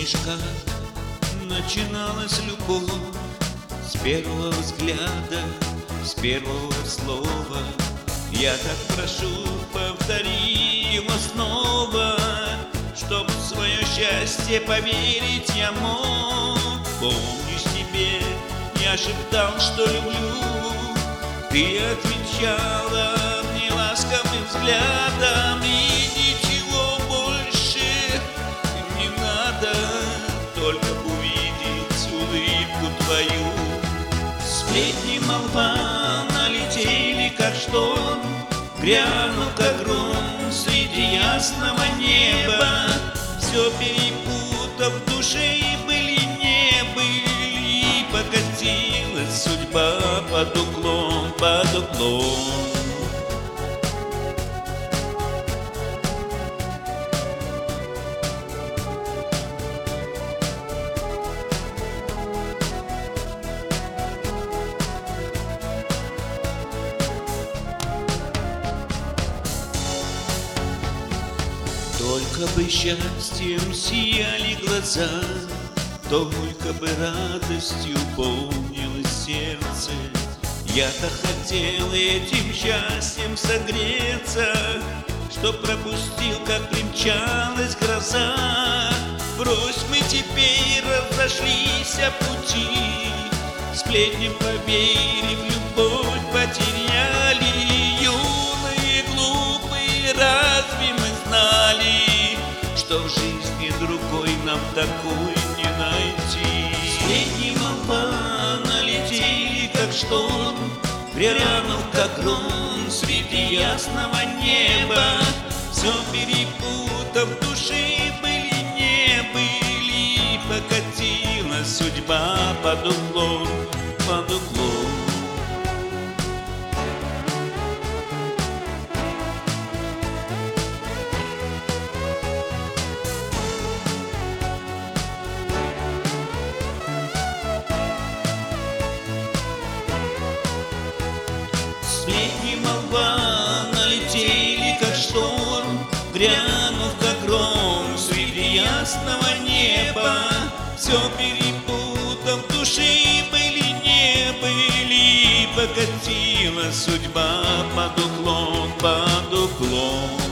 Помнишь, как начиналась любовь с первого взгляда, с первого слова? Я так прошу, повтори его снова, чтоб в свое счастье поверить я мог. Помнишь, тебе я шептал, что люблю, ты отвечала мне ласковым взглядом, и ничего больше не надо, только увидеть улыбку твою. Сплетни молва налетели, как шторм, грянул, как гром среди ясного неба. Все перепутав в душе, были не были, покатилась судьба под уклон, под уклон. Только бы счастьем сияли глаза, только бы радостью полнилось сердце. Я-то хотел этим счастьем согреться, что пропустил, как примчалась гроза. Брось, мы теперь разошлись пути, сплетням поверив, любовь потеряли. Юные, глупые, разве мы знали, что в жизни другой нам такой не найти? Сплетни молва налетели, как шторм, грянул, как гром среди ясного неба. Все перепутав в душе, были не были, покатилась судьба под углом, под углом. Сплетни молва налетели, как шторм, грянув, как гром среди ясного неба. Все перепутав в душе, были не были, покатилась судьба под уклон, под уклон.